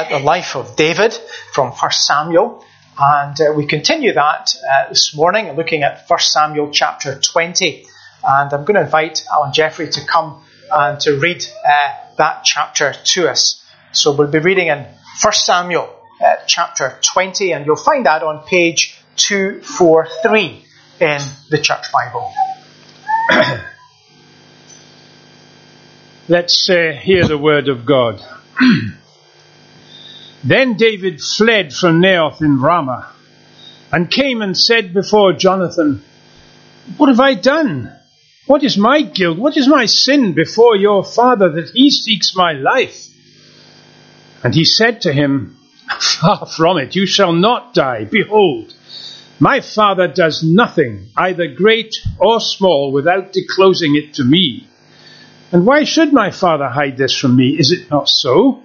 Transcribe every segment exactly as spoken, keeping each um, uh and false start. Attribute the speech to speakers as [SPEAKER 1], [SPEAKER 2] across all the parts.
[SPEAKER 1] at the life of David from First Samuel. And uh, we continue that uh, this morning, looking at First Samuel chapter twenty. And I'm going to invite Alan Jeffrey to come and to read uh, that chapter to us. So we'll be reading in First Samuel uh, chapter twenty, and you'll find that on page two forty-three in the Church Bible.
[SPEAKER 2] Let's uh, hear the word of God. Then David fled from Naioth in Ramah, and came and said before Jonathan, "What have I done? What is my guilt? What is my sin before your father, that he seeks my life?" And he said to him, "Far from it, you shall not die. Behold, my father does nothing, either great or small, without disclosing it to me. And why should my father hide this from me? Is it not so?"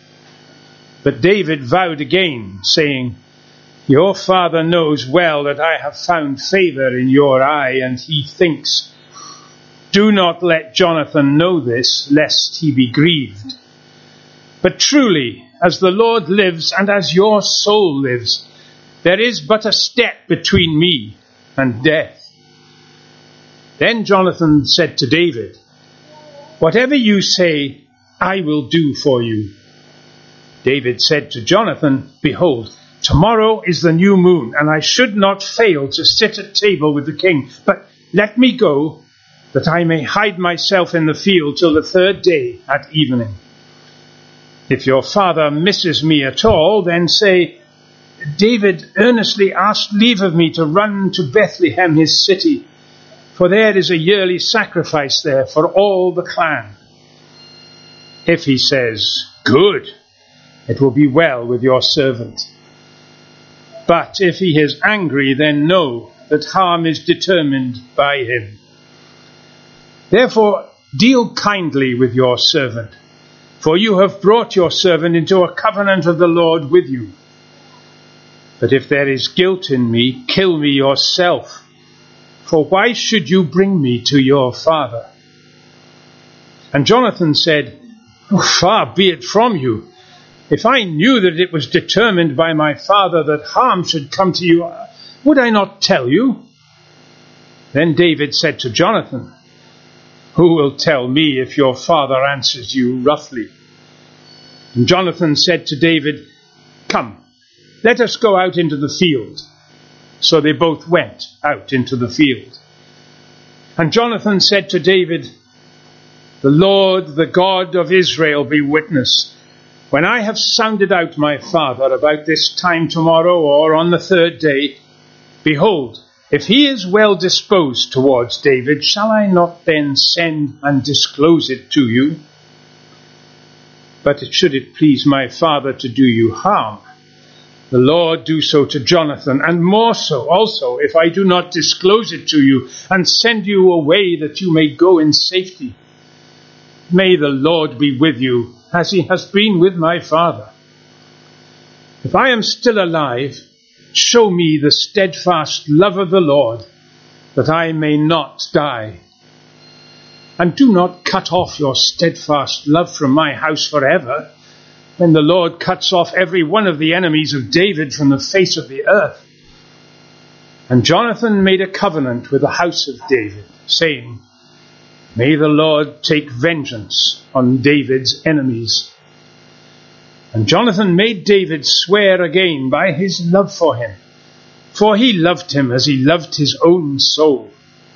[SPEAKER 2] But David vowed again, saying, "Your father knows well that I have found favor in your eye, and he thinks, 'Do not let Jonathan know this, lest he be grieved.' But truly, as the Lord lives, and as your soul lives, there is but a step between me and death." Then Jonathan said to David, "Whatever you say, I will do for you." David said to Jonathan, "Behold, tomorrow is the new moon, and I should not fail to sit at table with the king. But let me go, that I may hide myself in the field till the third day at evening. If your father misses me at all, then say, 'David earnestly asked leave of me to run to Bethlehem, his city, for there is a yearly sacrifice there for all the clan.' If he says, 'Good, it will be well with your servant.' But if he is angry, then know that harm is determined by him. Therefore, deal kindly with your servant, for you have brought your servant into a covenant of the Lord with you. But if there is guilt in me, kill me yourself, for why should you bring me to your father?" And Jonathan said, "Oh, far be it from you. If I knew that it was determined by my father that harm should come to you, would I not tell you?" Then David said to Jonathan, "Who will tell me if your father answers you roughly?" And Jonathan said to David, "Come, let us go out into the field." So they both went out into the field. And Jonathan said to David, "The Lord, the God of Israel, be witness. When I have sounded out my father about this time tomorrow or on the third day, behold, if he is well disposed towards David, shall I not then send and disclose it to you? But should it please my father to do you harm, the Lord do so to Jonathan, and more so also if I do not disclose it to you and send you away that you may go in safety. May the Lord be with you, as he has been with my father. If I am still alive, show me the steadfast love of the Lord, that I may not die. And do not cut off your steadfast love from my house forever, when the Lord cuts off every one of the enemies of David from the face of the earth." And Jonathan made a covenant with the house of David, saying, "May the Lord take vengeance on David's enemies." And Jonathan made David swear again by his love for him, for he loved him as he loved his own soul.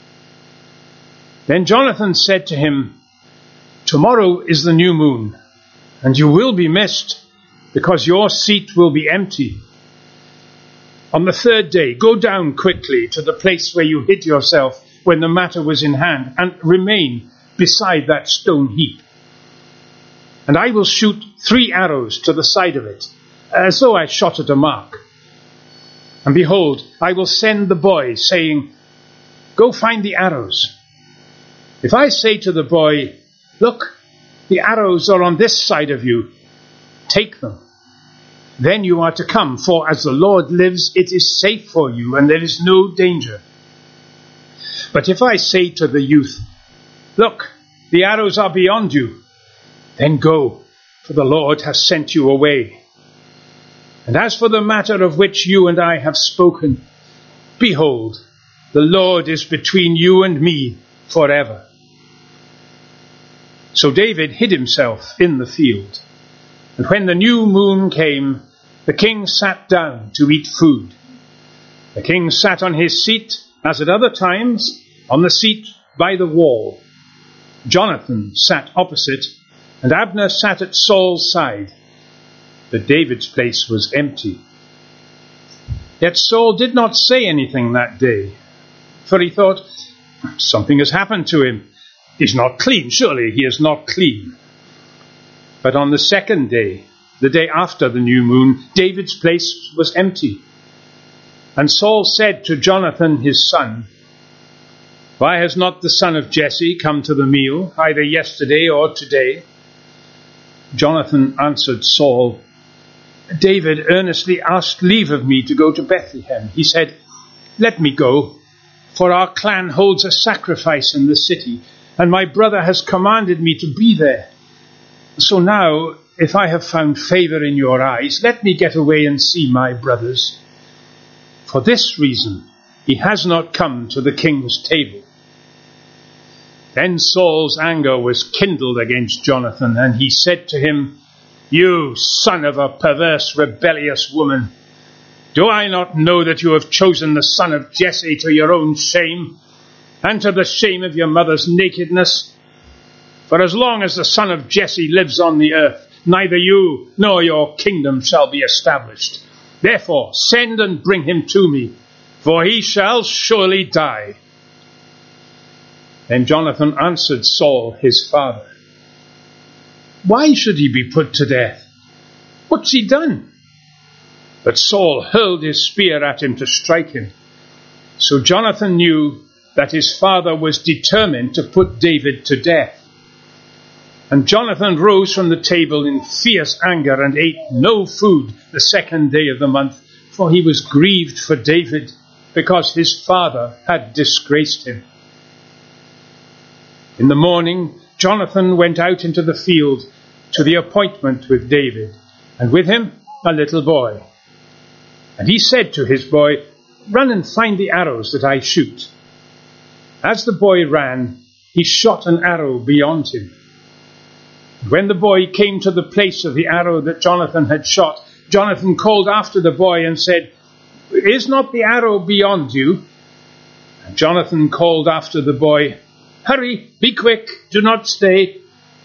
[SPEAKER 2] Then Jonathan said to him, "Tomorrow is the new moon, and you will be missed, because your seat will be empty. On the third day, go down quickly to the place where you hid yourself when the matter was in hand, and remain beside that stone heap. And I will shoot three arrows to the side of it, as though I shot at a mark. And behold, I will send the boy, saying, 'Go find the arrows.' If I say to the boy, 'Look, the arrows are on this side of you, take them,' then you are to come, for as the Lord lives, it is safe for you, and there is no danger. But if I say to the youth, 'Look, the arrows are beyond you,' then go, for the Lord has sent you away. And as for the matter of which you and I have spoken, behold, the Lord is between you and me forever." So David hid himself in the field. And when the new moon came, the king sat down to eat food. The king sat on his seat, as at other times, on the seat by the wall. Jonathan sat opposite, and Abner sat at Saul's side. But David's place was empty. Yet Saul did not say anything that day, for he thought, "Something has happened to him. He's not clean. Surely he is not clean." But on the second day, the day after the new moon, David's place was empty. And Saul said to Jonathan his son, "Why has not the son of Jesse come to the meal, either yesterday or today?" Jonathan answered Saul, "David earnestly asked leave of me to go to Bethlehem. He said, 'Let me go, for our clan holds a sacrifice in the city, and my brother has commanded me to be there. So now, if I have found favor in your eyes, let me get away and see my brothers.' For this reason, he has not come to the king's table." Then Saul's anger was kindled against Jonathan, and he said to him, "You son of a perverse, rebellious woman, do I not know that you have chosen the son of Jesse to your own shame, and to the shame of your mother's nakedness? For as long as the son of Jesse lives on the earth, neither you nor your kingdom shall be established. Therefore send and bring him to me, for he shall surely die." Then Jonathan answered Saul his father, "Why should he be put to death? What's he done?" But Saul hurled his spear at him to strike him. So Jonathan knew that his father was determined to put David to death. And Jonathan rose from the table in fierce anger and ate no food the second day of the month, for he was grieved for David, because his father had disgraced him. In the morning, Jonathan went out into the field to the appointment with David, and with him a little boy. And he said to his boy, "Run and find the arrows that I shoot." As the boy ran, he shot an arrow beyond him. When the boy came to the place of the arrow that Jonathan had shot, Jonathan called after the boy and said, "Is not the arrow beyond you?" And Jonathan called after the boy, "Hurry, be quick, do not stay."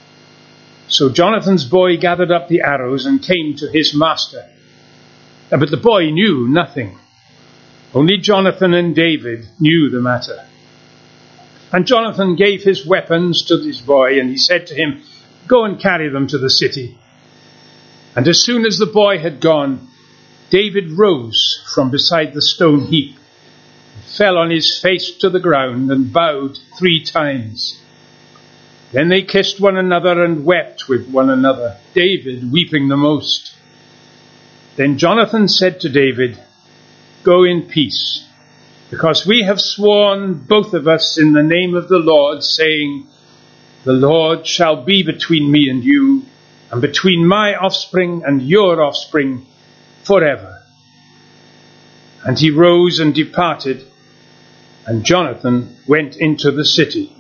[SPEAKER 2] So Jonathan's boy gathered up the arrows and came to his master. But the boy knew nothing. Only Jonathan and David knew the matter. And Jonathan gave his weapons to his boy, and he said to him, "Go and carry them to the city." And as soon as the boy had gone, David rose from beside the stone heap, fell on his face to the ground, and bowed three times. Then they kissed one another and wept with one another, David weeping the most. Then Jonathan said to David, "Go in peace, because we have sworn, both of us, in the name of the Lord, saying, 'The Lord shall be between me and you, and between my offspring and your offspring forever.'" And he rose and departed, and Jonathan went into the city.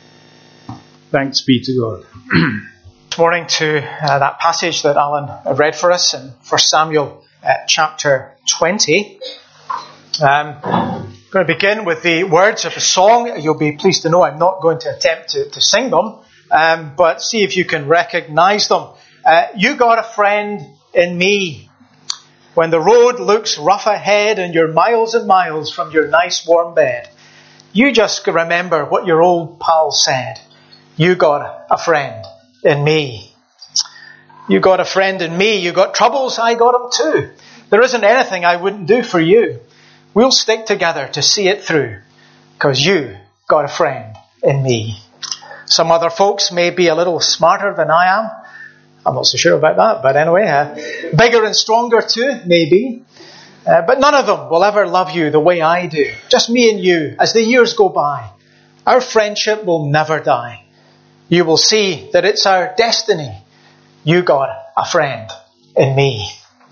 [SPEAKER 2] Thanks be to God.
[SPEAKER 1] This morning to uh, that passage that Alan read for us in First Samuel uh, chapter twenty. Um, I'm going to begin with the words of a song. You'll be pleased to know I'm not going to attempt to, to sing them, um, but see if you can recognize them. Uh, you got a friend in me. When the road looks rough ahead and you're miles and miles from your nice warm bed, you just remember what your old pal said. You got a friend in me. You got a friend in me. You got troubles, I got them too. There isn't anything I wouldn't do for you. We'll stick together to see it through, because you got a friend in me. Some other folks may be a little smarter than I am. I'm not so sure about that, but anyway, uh, bigger and stronger too, maybe. Uh, but none of them will ever love you the way I do. Just me and you. As the years go by, our friendship will never die. You will see that it's our destiny. You got a friend in me.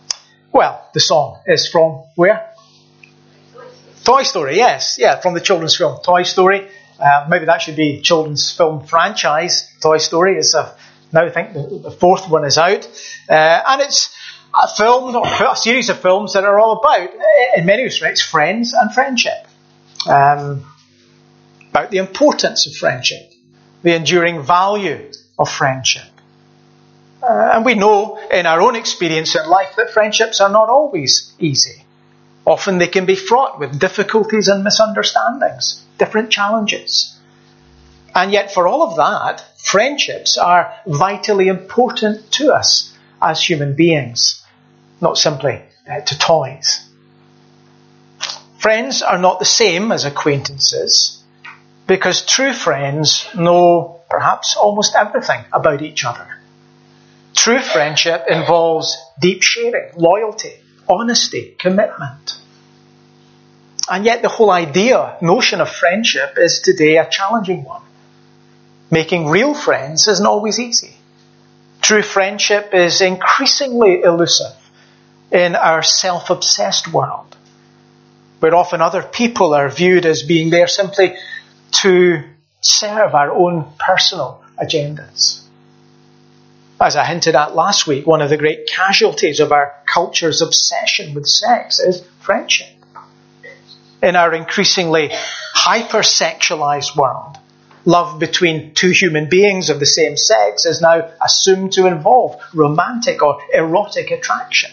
[SPEAKER 1] Well, the song is from where? Toy Story, yes. Yeah, from the children's film Toy Story. Uh, maybe that should be children's film franchise. Toy Story is a, now I think the, the fourth one is out. Uh, and it's a film, or a series of films that are all about, in many respects, friends and friendship. Um, about the importance of friendship. The enduring value of friendship. Uh, and we know in our own experience in life that friendships are not always easy. Often they can be fraught with difficulties and misunderstandings, different challenges. And yet for all of that, friendships are vitally important to us as human beings, not simply uh, to toys. Friends are not the same as acquaintances, because true friends know perhaps almost everything about each other. True friendship involves deep sharing, loyalty, honesty, commitment. And yet the whole idea, notion of friendship is today a challenging one. Making real friends isn't always easy. True friendship is increasingly elusive in our self-obsessed world, where often other people are viewed as being there simply to serve our own personal agendas. As I hinted at last week, one of the great casualties of our culture's obsession with sex is friendship. In our increasingly hyper-sexualized world, love between two human beings of the same sex is now assumed to involve romantic or erotic attraction.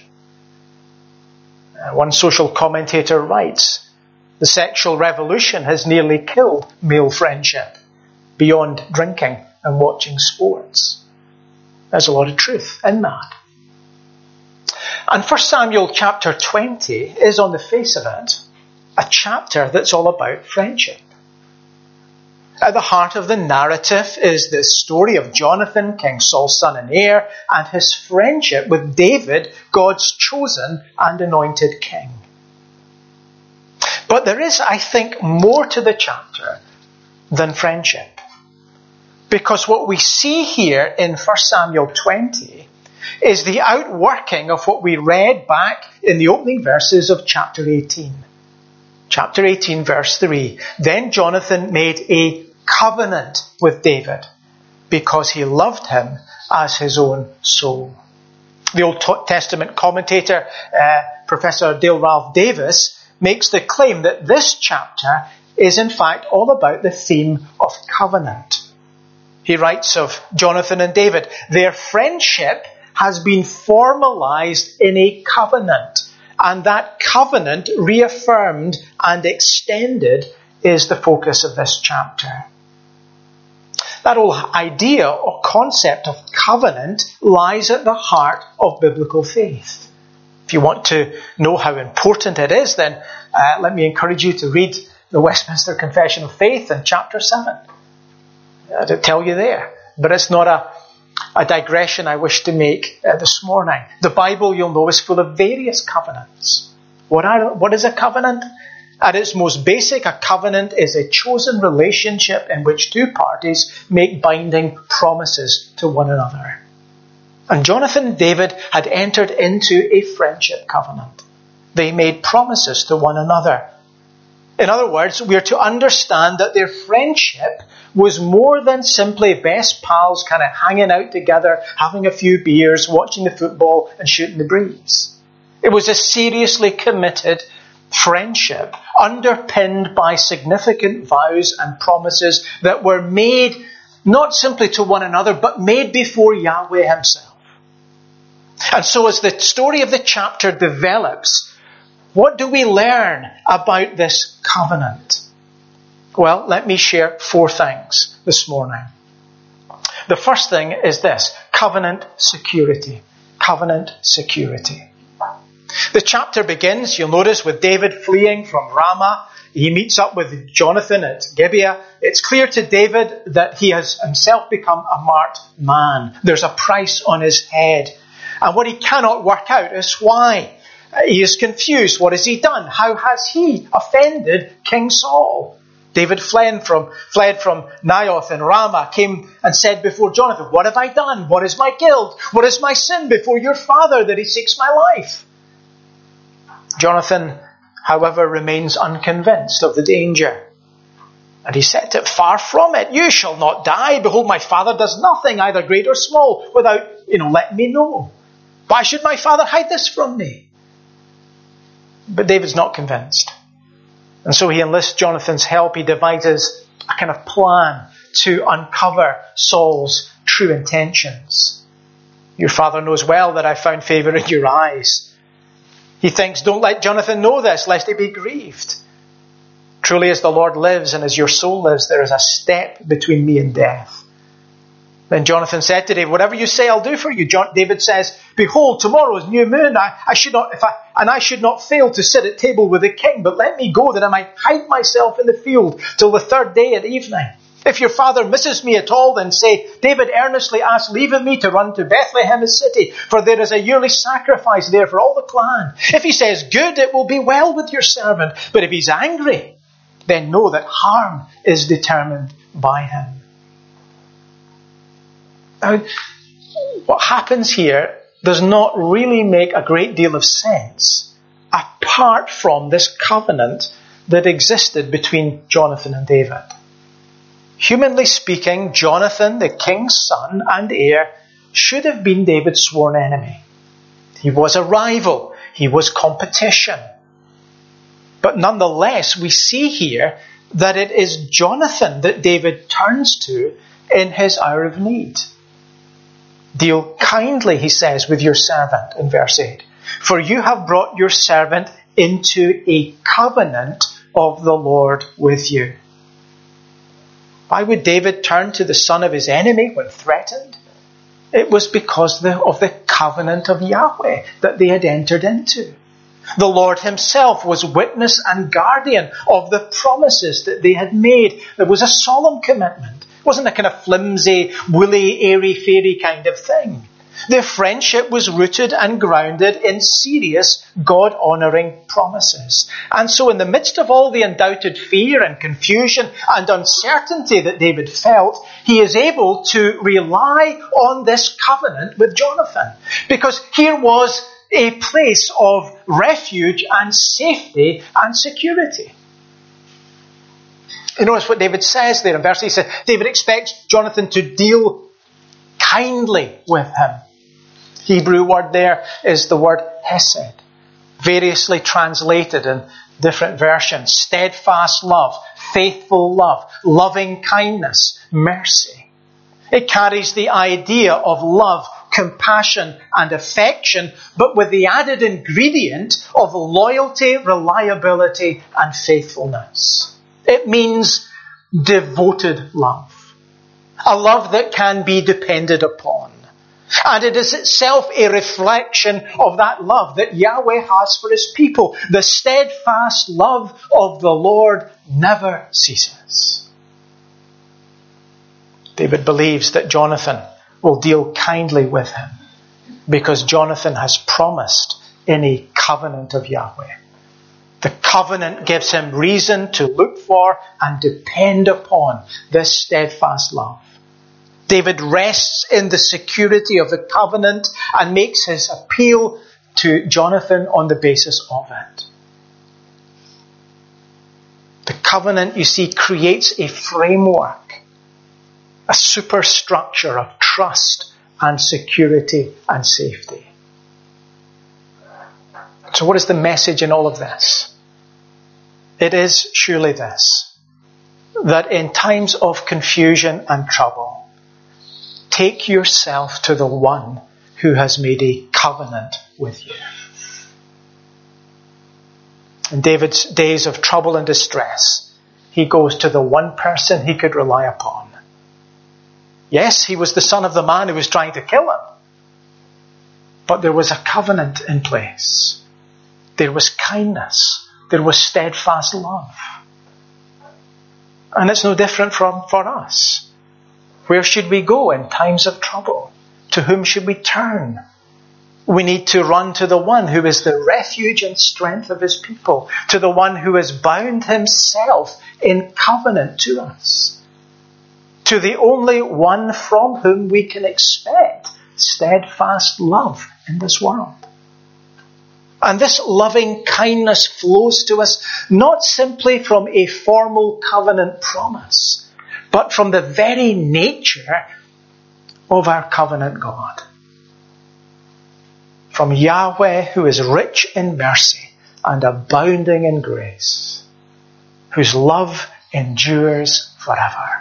[SPEAKER 1] One social commentator writes, "The sexual revolution has nearly killed male friendship beyond drinking and watching sports." There's a lot of truth in that. And First Samuel chapter twenty is, on the face of it, a chapter that's all about friendship. At the heart of the narrative is the story of Jonathan, King Saul's son and heir, and his friendship with David, God's chosen and anointed king. But there is, I think, more to the chapter than friendship. Because what we see here in First Samuel twenty is the outworking of what we read back in the opening verses of chapter eighteen. Chapter eighteen, verse three. Then Jonathan made a covenant with David because he loved him as his own soul. The Old Testament commentator, uh, Professor Dale Ralph Davis, makes the claim that this chapter is in fact all about the theme of covenant. He writes of Jonathan and David, their friendship has been formalized in a covenant, and that covenant, reaffirmed and extended, is the focus of this chapter. That whole idea or concept of covenant lies at the heart of biblical faith. If you want to know how important it is, then uh, let me encourage you to read the Westminster Confession of Faith in chapter seven. I'll tell you there. But it's not a, a digression I wish to make uh, this morning. The Bible, you'll know, is full of various covenants. What are, what is a covenant? At its most basic, a covenant is a chosen relationship in which two parties make binding promises to one another. And Jonathan and David had entered into a friendship covenant. They made promises to one another. In other words, we are to understand that their friendship was more than simply best pals kind of hanging out together, having a few beers, watching the football and shooting the breeze. It was a seriously committed friendship underpinned by significant vows and promises that were made not simply to one another, but made before Yahweh himself. And so as the story of the chapter develops, what do we learn about this covenant? Well, let me share four things this morning. The first thing is this: covenant security. Covenant security. The chapter begins, you'll notice, with David fleeing from Ramah. He meets up with Jonathan at Gibeah. It's clear to David that he has himself become a marked man. There's a price on his head. And what he cannot work out is why. He is confused. What has he done? How has he offended King Saul? David fled from, fled from Naioth in Ramah, came and said before Jonathan, "What have I done? What is my guilt? What is my sin before your father that he seeks my life?" Jonathan, however, remains unconvinced of the danger. And he said to it, "Far from it, you shall not die. Behold, my father does nothing, either great or small, without, you know, letting me know. Why should my father hide this from me?" But David's not convinced. And so he enlists Jonathan's help. He devises a kind of plan to uncover Saul's true intentions. "Your father knows well that I found favour in your eyes." He thinks, "Don't let Jonathan know this, lest he be grieved. Truly as the Lord lives and as your soul lives, there is a step between me and death." Then Jonathan said to David, "Whatever you say, I'll do for you." John, David says, "Behold, tomorrow is new moon. I, I should not, if I, and I should not fail to sit at table with the king. But let me go, that I might hide myself in the field till the third day at evening. If your father misses me at all, then say, David earnestly asked leave of me to run to Bethlehem his city, for there is a yearly sacrifice there for all the clan. If he says good, it will be well with your servant. But if he's angry, then know that harm is determined by him." Now, what happens here does not really make a great deal of sense apart from this covenant that existed between Jonathan and David. Humanly speaking, Jonathan, the king's son and heir, should have been David's sworn enemy. He was a rival. He was competition. But nonetheless, we see here that it is Jonathan that David turns to in his hour of need. "Deal kindly," he says, "with your servant," in verse eight. "For you have brought your servant into a covenant of the Lord with you." Why would David turn to the son of his enemy when threatened? It was because of the covenant of Yahweh that they had entered into. The Lord himself was witness and guardian of the promises that they had made. There was a solemn commitment. It wasn't a kind of flimsy, woolly, airy-fairy kind of thing. Their friendship was rooted and grounded in serious, God-honouring promises. And so in the midst of all the undoubted fear and confusion and uncertainty that David felt, he is able to rely on this covenant with Jonathan. Because here was a place of refuge and safety and security. You notice what David says there in verse eight. He says, David expects Jonathan to deal kindly with him. Hebrew word there is the word hesed, variously translated in different versions. Steadfast love, faithful love, loving kindness, mercy. It carries the idea of love, compassion and affection, but with the added ingredient of loyalty, reliability and faithfulness. It means devoted love. A love that can be depended upon. And it is itself a reflection of that love that Yahweh has for his people. The steadfast love of the Lord never ceases. David believes that Jonathan will deal kindly with him because Jonathan has promised in a covenant of Yahweh. The covenant gives him reason to look for and depend upon this steadfast love. David rests in the security of the covenant and makes his appeal to Jonathan on the basis of it. The covenant, you see, creates a framework, a superstructure of trust and security and safety. So what is the message in all of this? It is surely this, that in times of confusion and trouble, take yourself to the one who has made a covenant with you. In David's days of trouble and distress, he goes to the one person he could rely upon. Yes, he was the son of the man who was trying to kill him. But there was a covenant in place. There was kindness. There was steadfast love. And it's no different from for us. Where should we go in times of trouble? To whom should we turn? We need to run to the one who is the refuge and strength of his people, to the one who has bound himself in covenant to us, to the only one from whom we can expect steadfast love in this world. And this loving kindness flows to us not simply from a formal covenant promise, but from the very nature of our covenant God. From Yahweh, who is rich in mercy and abounding in grace, whose love endures forever.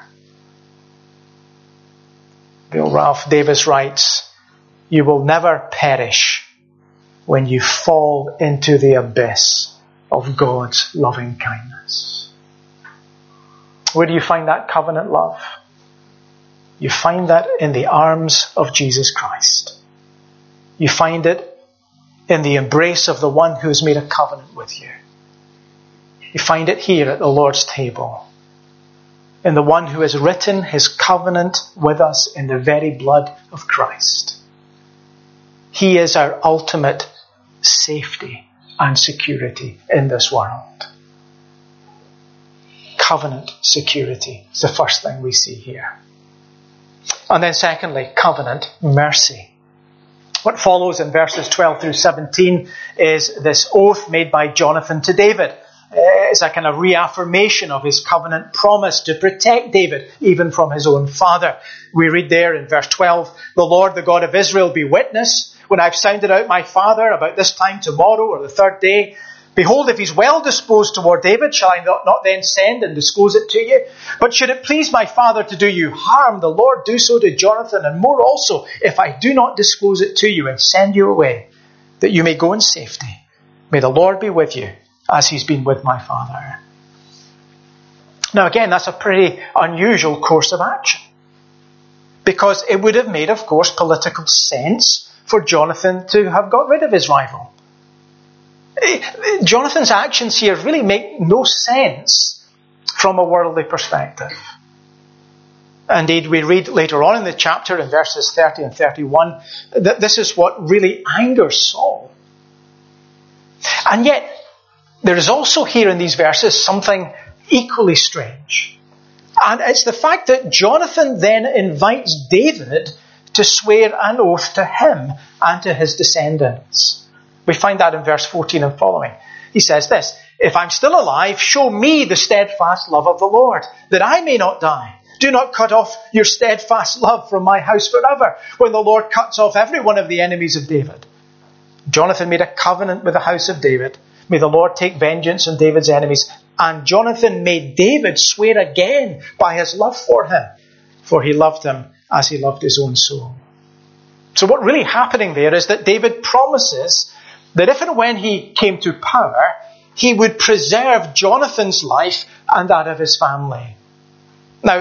[SPEAKER 1] Bill Ralph Davis writes, "You will never perish when you fall into the abyss of God's loving kindness." Where do you find that covenant love? You find that in the arms of Jesus Christ. You find it in the embrace of the one who has made a covenant with you. You find it here at the Lord's table, in the one who has written his covenant with us in the very blood of Christ. He is our ultimate safety and security in this world. Covenant security is the first thing we see here. And then secondly, covenant mercy. What follows in verses twelve through seventeen is this oath made by Jonathan to David. It's a kind of reaffirmation of his covenant promise to protect David, even from his own father. We read there in verse twelve, "The Lord, the God of Israel, be witness, when I've sounded out my father about this time tomorrow or the third day. Behold, if he's well disposed toward David, shall I not, not then send and disclose it to you? But should it please my father to do you harm, the Lord do so to Jonathan, and more also, if I do not disclose it to you and send you away, that you may go in safety. May the Lord be with you, as he's been with my father." Now again, that's a pretty unusual course of action, because it would have made, of course, political sense for Jonathan to have got rid of his rival. Jonathan's actions here really make no sense from a worldly perspective. Indeed, we read later on in the chapter, in verses thirty and thirty-one, that this is what really angers Saul. And yet, there is also here in these verses something equally strange. And it's the fact that Jonathan then invites David to swear an oath to him and to his descendants. We find that in verse fourteen and following. He says this, "If I'm still alive, show me the steadfast love of the Lord, that I may not die. Do not cut off your steadfast love from my house forever, when the Lord cuts off every one of the enemies of David." Jonathan made a covenant with the house of David. May the Lord take vengeance on David's enemies. And Jonathan made David swear again by his love for him, for he loved him as he loved his own soul. So what really happening there is that David promises that if and when he came to power, he would preserve Jonathan's life and that of his family. Now,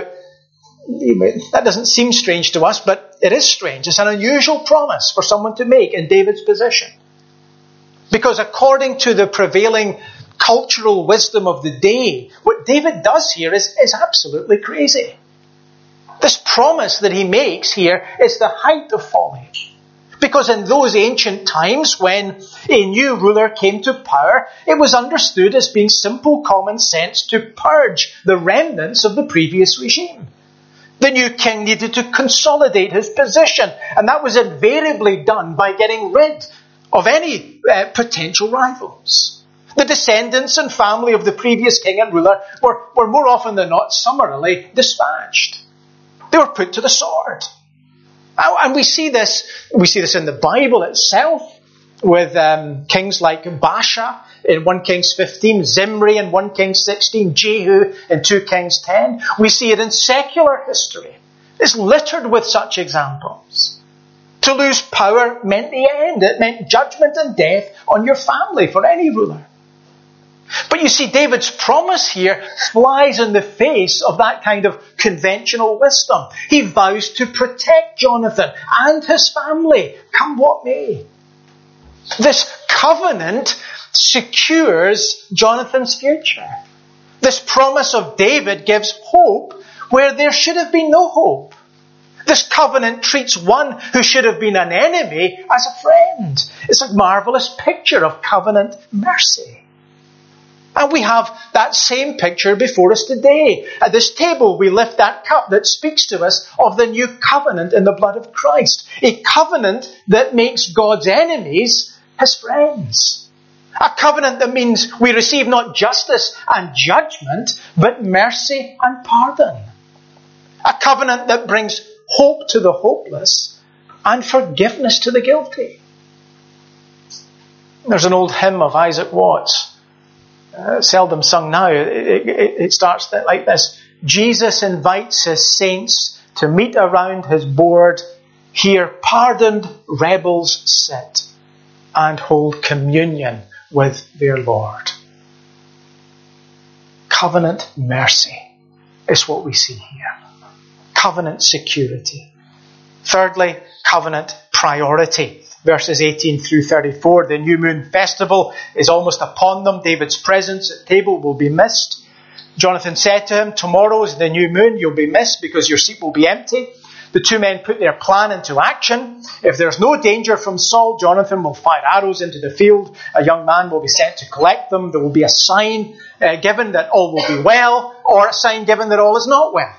[SPEAKER 1] that doesn't seem strange to us, but it is strange. It's an unusual promise for someone to make in David's position. Because according to the prevailing cultural wisdom of the day, what David does here is, is absolutely crazy. This promise that he makes here is the height of folly. Because in those ancient times, when a new ruler came to power, it was understood as being simple common sense to purge the remnants of the previous regime. The new king needed to consolidate his position, and that was invariably done by getting rid of any uh, potential rivals. The descendants and family of the previous king and ruler were, were more often than not summarily dispatched. They were put to the sword. And we see this, we see this in the Bible itself, with um, kings like Baasha in First Kings fifteen, Zimri in First Kings sixteen, Jehu in Second Kings ten. We see it in secular history. It's littered with such examples. To lose power meant the end. It meant judgment and death on your family for any ruler. But you see, David's promise here flies in the face of that kind of conventional wisdom. He vows to protect Jonathan and his family, come what may. This covenant secures Jonathan's future. This promise of David gives hope where there should have been no hope. This covenant treats one who should have been an enemy as a friend. It's a marvelous picture of covenant mercy. And we have that same picture before us today. At this table, we lift that cup that speaks to us of the new covenant in the blood of Christ. A covenant that makes God's enemies his friends. A covenant that means we receive not justice and judgment, but mercy and pardon. A covenant that brings hope to the hopeless and forgiveness to the guilty. There's an old hymn of Isaac Watts, uh, seldom sung now. It, it, it starts like this. Jesus invites his saints to meet around his board. Here pardoned rebels sit and hold communion with their Lord. Covenant mercy is what we see here. Covenant security. Thirdly, covenant priority. Verses eighteen through thirty-four. The new moon festival is almost upon them. David's presence at table will be missed. Jonathan said to him, tomorrow is the new moon. You'll be missed because your seat will be empty. The two men put their plan into action. If there's no danger from Saul, Jonathan will fire arrows into the field. A young man will be sent to collect them. There will be a sign uh, given that all will be well, or a sign given that all is not well.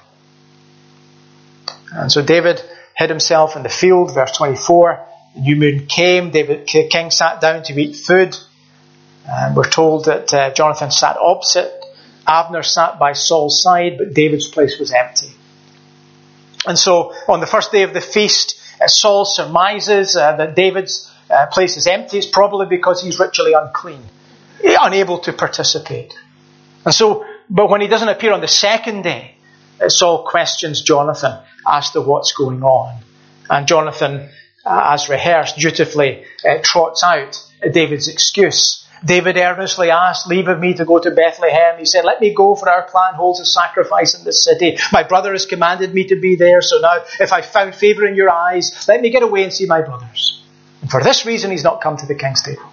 [SPEAKER 1] And so David hid himself in the field. Verse twenty-four. The new moon came. David, the king sat down to eat food. And we're told that uh, Jonathan sat opposite. Abner sat by Saul's side, but David's place was empty. And so, on the first day of the feast, uh, Saul surmises uh, that David's uh, place is empty. It's probably because he's ritually unclean, unable to participate. And so, but when he doesn't appear on the second day, uh, Saul questions Jonathan as to what's going on. And Jonathan, uh, as rehearsed, dutifully uh, trots out uh, David's excuse. David earnestly asked leave of me to go to Bethlehem. He said, let me go, for our clan holds a sacrifice in this city. My brother has commanded me to be there, so now if I've found favour in your eyes, let me get away and see my brothers. And for this reason he's not come to the king's table.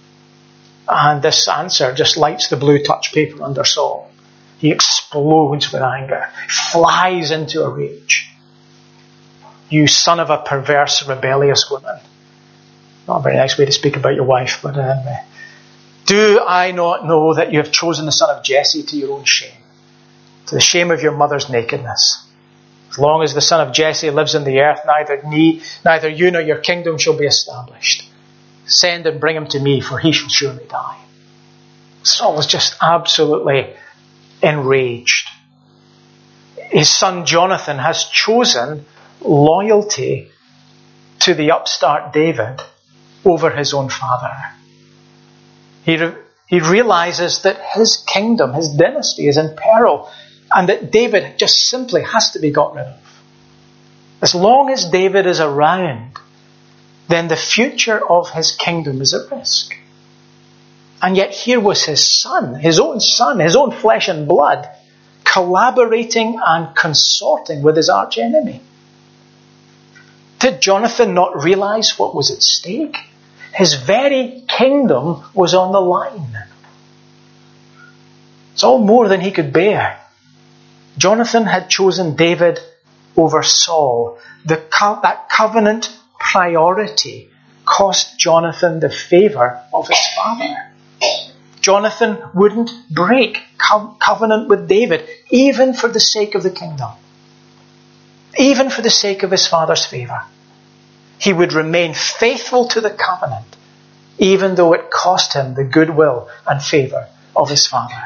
[SPEAKER 1] And this answer just lights the blue touch paper under Saul. He explodes with anger, flies into a rage. You son of a perverse, rebellious woman. Not a very nice way to speak about your wife, but um, do I not know that you have chosen the son of Jesse to your own shame, to the shame of your mother's nakedness? As long as the son of Jesse lives in the earth, neither, me, neither you nor your kingdom shall be established. Send and bring him to me, for he shall surely die. Saul was just absolutely enraged. His son Jonathan has chosen loyalty to the upstart David over his own father. He, re- he realizes that his kingdom, his dynasty is in peril, and that David just simply has to be got rid of. As long as David is around, then the future of his kingdom is at risk. And yet here was his son, his own son, his own flesh and blood, collaborating and consorting with his archenemy. Did Jonathan not realize what was at stake? His very kingdom was on the line. It's all more than he could bear. Jonathan had chosen David over Saul. The co- that covenant priority cost Jonathan the favour of his father. Jonathan wouldn't break co- covenant with David, even for the sake of the kingdom. Even for the sake of his father's favour. He would remain faithful to the covenant, even though it cost him the goodwill and favour of his father.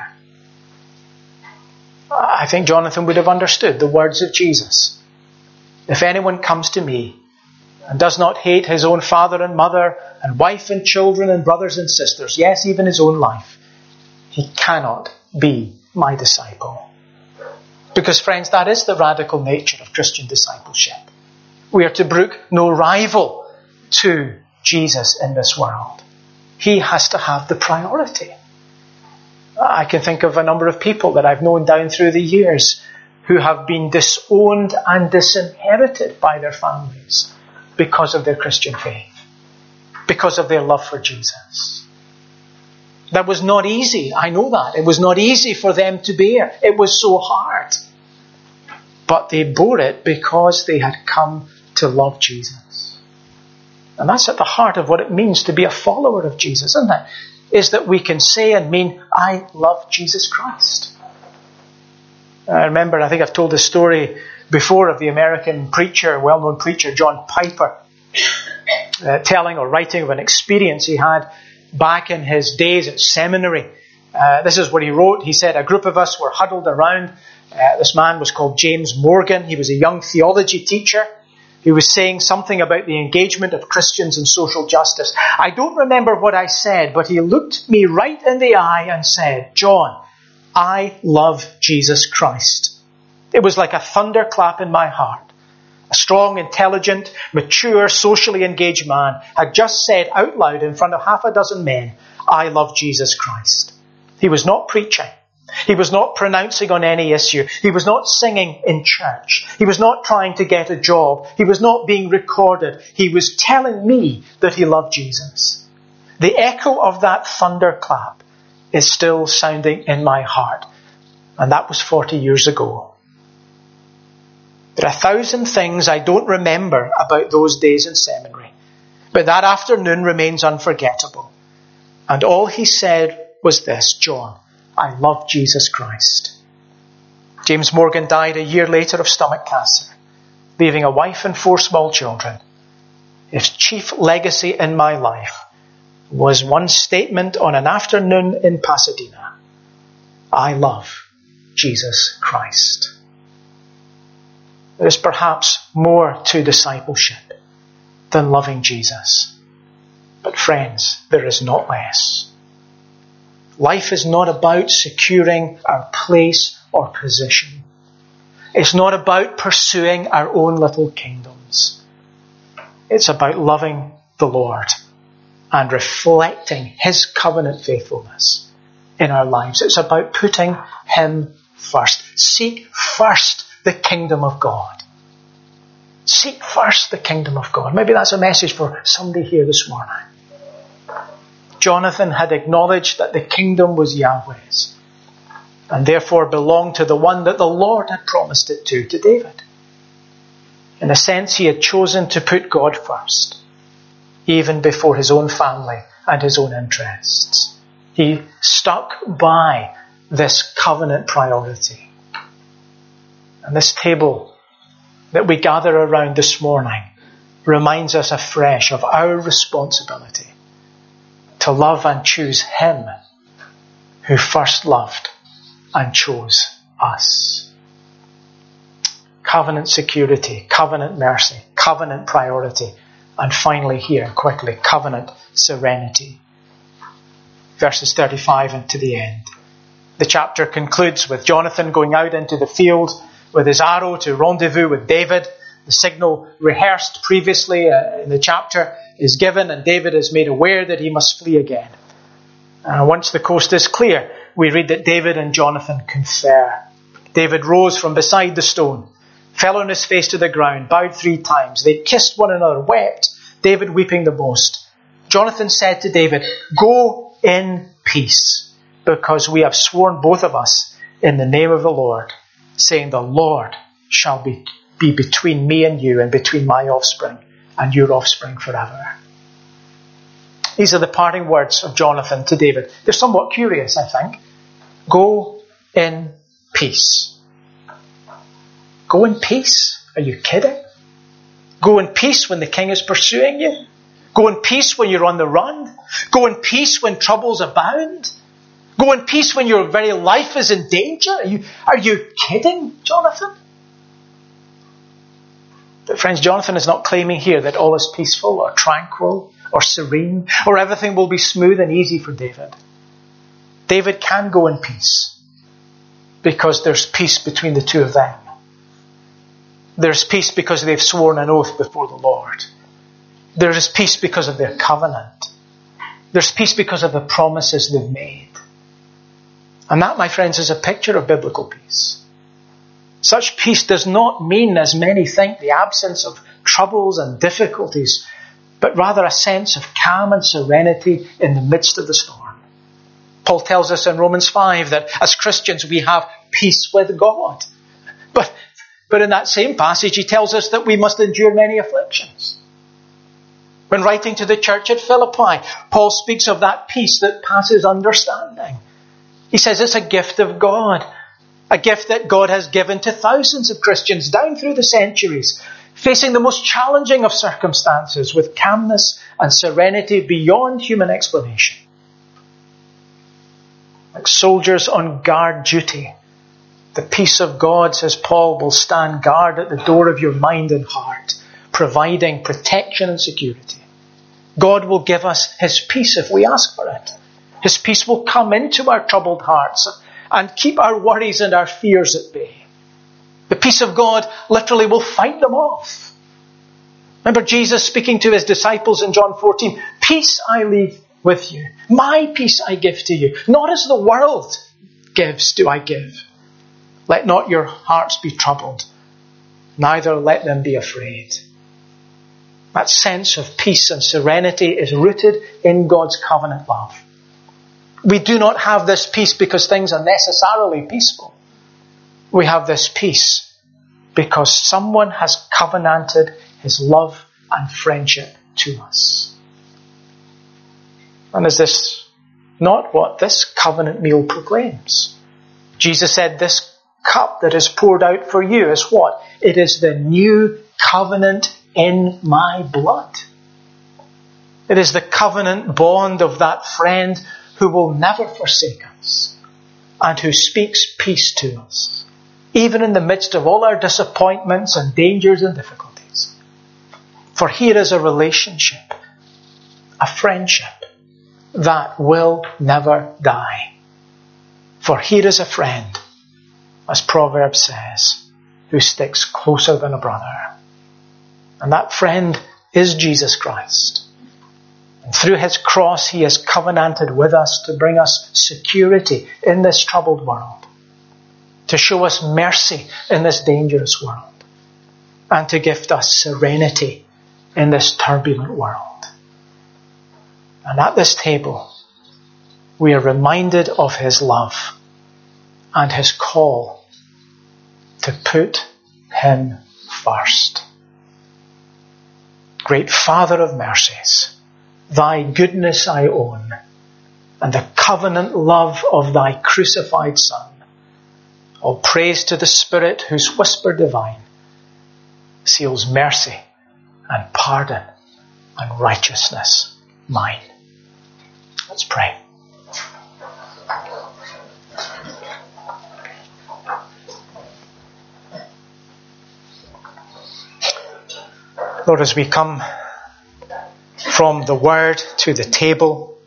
[SPEAKER 1] I think Jonathan would have understood the words of Jesus. If anyone comes to me and does not hate his own father and mother and wife and children and brothers and sisters, yes, even his own life, he cannot be my disciple. Because, friends, that is the radical nature of Christian discipleship. We are to brook no rival to Jesus in this world. He has to have the priority. I can think of a number of people that I've known down through the years who have been disowned and disinherited by their families because of their Christian faith, because of their love for Jesus. That was not easy. I know that. It was not easy for them to bear. It was so hard. But they bore it because they had come to love Jesus. And that's at the heart of what it means to be a follower of Jesus, isn't it? Is that we can say and mean, I love Jesus Christ. I remember, I think I've told this story before of the American preacher, well-known preacher, John Piper, uh, telling or writing of an experience he had back in his days at seminary. Uh, this is what he wrote. He said, a group of us were huddled around. Uh, this man was called James Morgan. He was a young theology teacher. He was saying something about the engagement of Christians in social justice. I don't remember what I said, but he looked me right in the eye and said, John, I love Jesus Christ. It was like a thunderclap in my heart. A strong, intelligent, mature, socially engaged man had just said out loud in front of half a dozen men, I love Jesus Christ. He was not preaching. He was not pronouncing on any issue. He was not singing in church. He was not trying to get a job. He was not being recorded. He was telling me that he loved Jesus. The echo of that thunderclap is still sounding in my heart. And that was forty years ago. There are a thousand things I don't remember about those days in seminary. But that afternoon remains unforgettable. And all he said was this, John, I love Jesus Christ. James Morgan died a year later of stomach cancer, leaving a wife and four small children. His chief legacy in my life was one statement on an afternoon in Pasadena. I love Jesus Christ. There is perhaps more to discipleship than loving Jesus. But friends, there is not less. Life is not about securing our place or position. It's not about pursuing our own little kingdoms. It's about loving the Lord and reflecting his covenant faithfulness in our lives. It's about putting him first. Seek first the kingdom of God. Seek first the kingdom of God. Maybe that's a message for somebody here this morning. Jonathan had acknowledged that the kingdom was Yahweh's and therefore belonged to the one that the Lord had promised it to, to David. In a sense, he had chosen to put God first, even before his own family and his own interests. He stuck by this covenant priority. And this table that we gather around this morning reminds us afresh of our responsibility to love and choose him who first loved and chose us. Covenant security, covenant mercy, covenant priority, and finally here, quickly, covenant serenity. Verses thirty-five and to the end. The chapter concludes with Jonathan going out into the field with his arrow to rendezvous with David. The signal rehearsed previously uh, in the chapter is given, and David is made aware that he must flee again. Uh, once the coast is clear, we read that David and Jonathan confer. David rose from beside the stone, fell on his face to the ground, bowed three times. They kissed one another, wept, David weeping the most. Jonathan said to David, go in peace, because we have sworn both of us in the name of the Lord, saying, the Lord shall be, be between me and you and between my offspring and your offspring forever. These are the parting words of Jonathan to David. They're somewhat curious, I think. Go in peace. Go in peace? Are you kidding? Go in peace when the king is pursuing you? Go in peace when you're on the run? Go in peace when troubles abound? Go in peace when your very life is in danger? Are you, are you kidding, Jonathan? But friends, Jonathan is not claiming here that all is peaceful or tranquil or serene or everything will be smooth and easy for David. David can go in peace because there's peace between the two of them. There's peace because they've sworn an oath before the Lord. There is peace because of their covenant. There's peace because of the promises they've made. And that, my friends, is a picture of biblical peace. Such peace does not mean, as many think, the absence of troubles and difficulties, but rather a sense of calm and serenity in the midst of the storm. Paul tells us in Romans five that as Christians we have peace with God. But, but in that same passage he tells us that we must endure many afflictions. When writing to the church at Philippi, Paul speaks of that peace that passes understanding. He says it's a gift of God. A gift that God has given to thousands of Christians down through the centuries. facing the most challenging of circumstances with calmness and serenity beyond human explanation. Like soldiers on guard duty, the peace of God, says Paul, will stand guard at the door of your mind and heart, providing protection and security. God will give us his peace if we ask for it. His peace will come into our troubled hearts and keep our worries and our fears at bay. The peace of God literally will fight them off. Remember Jesus speaking to his disciples in John fourteen, peace I leave with you. My peace I give to you. Not as the world gives do I give. Let not your hearts be troubled, neither let them be afraid. That sense of peace and serenity is rooted in God's covenant love. We do not have this peace because things are necessarily peaceful. We have this peace because someone has covenanted his love and friendship to us. And is this not what this covenant meal proclaims? Jesus said, this cup that is poured out for you is what? It is the new covenant in my blood. It is the covenant bond of that friend who will never forsake us and who speaks peace to us, even in the midst of all our disappointments and dangers and difficulties. For here is a relationship, a friendship that will never die. For here is a friend, as Proverbs says, who sticks closer than a brother. And that friend is Jesus Christ. And through his cross, he has covenanted with us to bring us security in this troubled world, to show us mercy in this dangerous world, and to gift us serenity in this turbulent world. And at this table, we are reminded of his love and his call to put him first. Great Father of mercies, thy goodness I own, and the covenant love of thy crucified Son. All praise to the Spirit whose whisper divine seals mercy and pardon and righteousness mine. Let's pray. Lord, as we come from the Word to the table,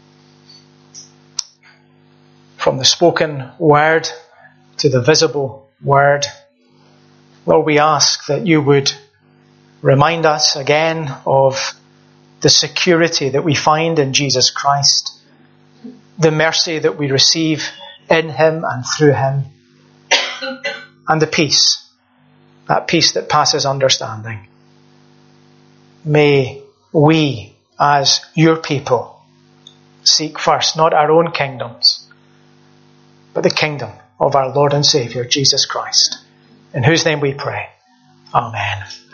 [SPEAKER 1] from the spoken Word to the visible Word, Lord, we ask that you would remind us again of the security that we find in Jesus Christ, the mercy that we receive in him and through him, and the peace, that peace that passes understanding. May we, as your people, seek first not our own kingdoms, but the kingdom of our Lord and Saviour, Jesus Christ, in whose name we pray. Amen.